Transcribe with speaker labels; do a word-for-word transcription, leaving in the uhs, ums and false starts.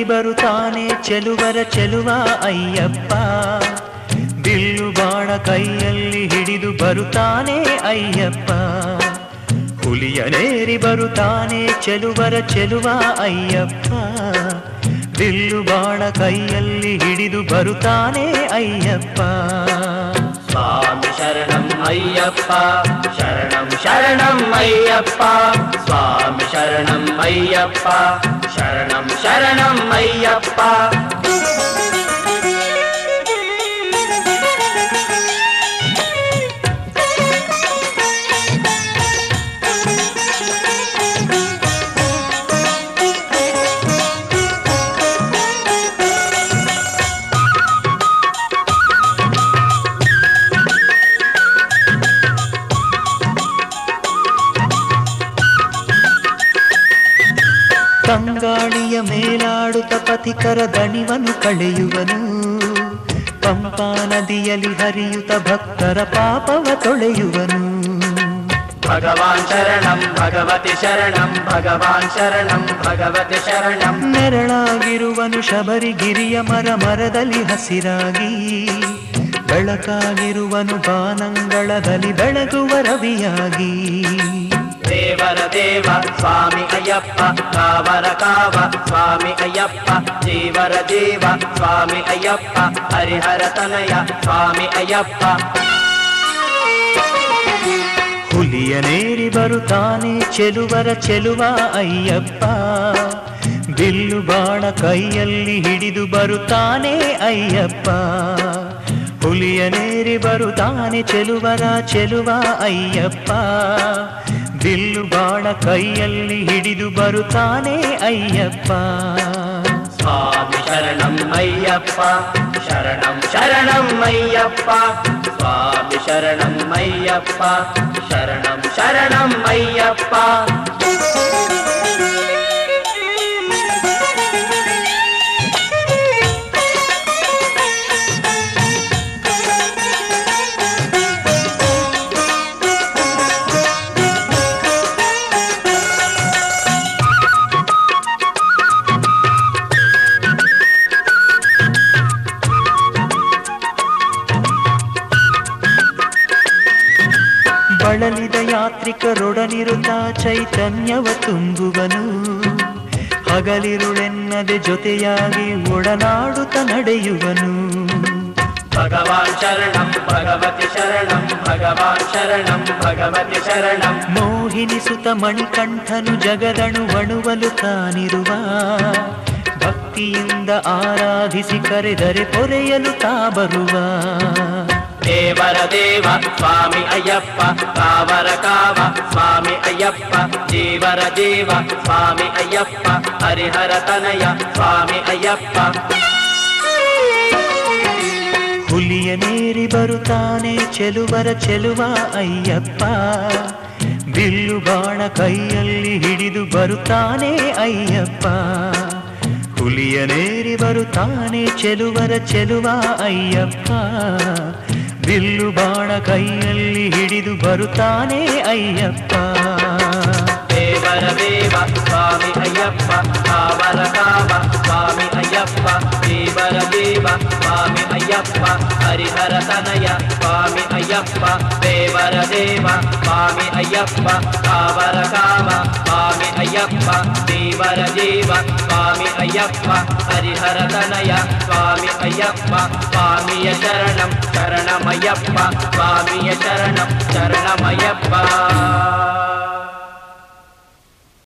Speaker 1: ಬರುತ್ತಾನೆ ಚೆಲುವರ ಚೆಲುವ ಅಯ್ಯಪ್ಪ. ಬಿಲ್ಲು ಬಾಣ ಕೈಯಲ್ಲಿ ಹಿಡಿದು ಬರುತ್ತಾನೆ ಅಯ್ಯಪ್ಪ. ಹುಲಿಯನೇರಿ ಬರುತ್ತಾನೆ ಚೆಲುವರ ಚೆಲುವ ಅಯ್ಯಪ್ಪ. ಬಿಲ್ಲು ಬಾಣ ಕೈಯಲ್ಲಿ ಹಿಡಿದು ಬರುತ್ತಾನೆ ಅಯ್ಯಪ್ಪ.
Speaker 2: ಸ್ವಾಮಿ ಶರಣಂ ಅಯ್ಯಪ್ಪ, ಶರಣಂ ಶರಣಂ ಅಯ್ಯಪ್ಪ. ಸ್ವಾಮಿ ಶರಣಂ ಅಯ್ಯಪ್ಪ, ಶರಣಂ ಶರಣಂ ಅಯ್ಯಪ್ಪ.
Speaker 1: ತಂಗಾಳಿಯ ಮೇಲಾಡುತ್ತ ಪಥಿಕರ ದಣಿವನು ಕಳೆಯುವನು. ಪಂಪಾ ನದಿಯಲ್ಲಿ ಹರಿಯುತ್ತ ಭಕ್ತರ ಪಾಪವ ತೊಳೆಯುವನು.
Speaker 2: ಭಗವಾನ್ ಶರಣಂ ಭಗವತಿ ಶರಣಂ, ಭಗವಾನ್ ಶರಣಂ ಭಗವತಿ ಶರಣಂ.
Speaker 1: ನೆರಳಾಗಿರುವನು ಶಬರಿಗಿರಿಯ ಮರ ಮರದಲ್ಲಿ ಹಸಿರಾಗಿ. ಬೆಳಕಾಗಿರುವನು ಬಾನಂಗಳದಲ್ಲಿ ಬೆಳಗುವ ರವಿಯಾಗಿ.
Speaker 2: ದೇವರ ದೇವ ಸ್ವಾಮಿ ಅಯ್ಯಪ್ಪ, ಕಾವರ ಕಾವ ಸ್ವಾಮಿ ಅಯ್ಯಪ್ಪ. ಜೀವರ ಜೀವ ಸ್ವಾಮಿ ಅಯ್ಯಪ್ಪ, ಹರಿಹರ ತನಯ ಸ್ವಾಮಿ ಅಯ್ಯಪ್ಪ.
Speaker 1: ಹುಲಿಯನೇರಿ ಬರುತ್ತಾನೆ ಚೆಲುವರ ಚೆಲುವ ಅಯ್ಯಪ್ಪ. ಬಿಲ್ಲು ಬಾಣ ಕೈಯಲ್ಲಿ ಹಿಡಿದು ಬರುತ್ತಾನೆ ಅಯ್ಯಪ್ಪ. ಹುಲಿಯನೇರಿ ಬರುತ್ತಾನೆ ಚೆಲುವರ ಚೆಲುವ ಅಯ್ಯಪ್ಪ. ಬಿಲ್ಲು ಬಾಣ ಕೈಯಲ್ಲಿ ಹಿಡಿದು ಬರುತ್ತಾನೆ ಅಯ್ಯಪ್ಪ.
Speaker 2: ಸ್ವಾಮಿ ಶರಣಂ ಅಯ್ಯಪ್ಪ, ಶರಣಂ ಶರಣಂ ಅಯ್ಯಪ್ಪ. ಸ್ವಾಮಿ ಶರಣಂ ಅಯ್ಯಪ್ಪ, ಶರಣಂ ಶರಣಂ ಅಯ್ಯಪ್ಪ.
Speaker 1: ಬಳಲಿದ ಯಾತ್ರಿಕರೊಡನಿರುತ್ತ ಚೈತನ್ಯವ ತುಂಬುವನು. ಹಗಲಿರುಳೆನ್ನದೆ ಜೊತೆಯಾಗಿ ಒಡನಾಡುತ್ತ ನಡೆಯುವನು.
Speaker 2: ಭಗವಾನ್ ಶರಣಂ ಭಗವತಿ ಶರಣಂ, ಭಗವಾನ್ ಶರಣಂ ಭಗವತಿ ಶರಣಂ.
Speaker 1: ಮೋಹಿನಿಸುತ್ತ ಮಣಿಕಂಠನು ಜಗದಣು ಅಣುವಲು ತಾನಿರುವ. ಭಕ್ತಿಯಿಂದ ಆರಾಧಿಸಿ ಕರೆದರೆ ಪೊರೆಯಲು ತಾ ಬರುವ.
Speaker 2: ದೇವರ ದೇವ ಸ್ವಾಮಿ ಅಯ್ಯಪ್ಪ, ಕಾವರ ಕಾವ ಸ್ವಾಮಿ ಅಯ್ಯಪ್ಪ. ಜೀವರ ಜೀವ ಸ್ವಾಮಿ ಅಯ್ಯಪ್ಪ, ಹರಿಹರ ತನಯ ಸ್ವಾಮಿ ಅಯ್ಯಪ್ಪ.
Speaker 1: ಹುಲಿಯನೇರಿ ಬರುತ್ತಾನೆ ಚೆಲುವರ ಚೆಲುವ ಅಯ್ಯಪ್ಪ. ಬಿಲ್ಲು ಬಾಣ ಕೈಯಲ್ಲಿ ಹಿಡಿದು ಬರುತ್ತಾನೆ ಅಯ್ಯಪ್ಪ. ಹುಲಿಯನೇರಿ ಬರುತ್ತಾನೆ ಚೆಲುವರ ಚೆಲುವ ಅಯ್ಯಪ್ಪ. ಬಿಲ್ಲು ಬಾಣ ಕೈಯಲ್ಲಿ ಹಿಡಿದು ಬರುತ್ತಾನೆ ಅಯ್ಯಪ್ಪ.
Speaker 2: ದೇವರ ದೇವ ಸ್ವಾಮಿ ಅಯ್ಯಪ್ಪ, ಕಾವರ ಕಾವ ಸ್ವಾಮಿ ಅಯ್ಯಪ್ಪ. ದೇವರ ದೇವ ಸ್ವಾಮಿ ಅಯ್ಯಪ್ಪ, ಹರಿಹರ ತನಯ ಸ್ವಾಮಿ ಅಯ್ಯಪ್ಪ. ದೇವರ ದೇವ ಸ್ವಾಮಿ ಅಯ್ಯಪ್ಪ, ಕಾವರ ಕಾವ ಸ್ವಾಮಿ ಅಯ್ಯಪ್ಪ. ದೇವರ ದೇವ ಸ್ವಾಮಿ ಅಯ್ಯಪ್ಪ, ಹರಿಹರ ತನಯ ಸ್ವಾಮಿ ಅಯ್ಯಪ್ಪ. ಸ್ವಾಮಿಯ ಶರಣಂ ಶರಣಮಯ್ಯಪ್ಪ, ಸ್ವಾಮಿಯ ಶರಣಂ ಶರಣಮಯ್ಯಪ್ಪ.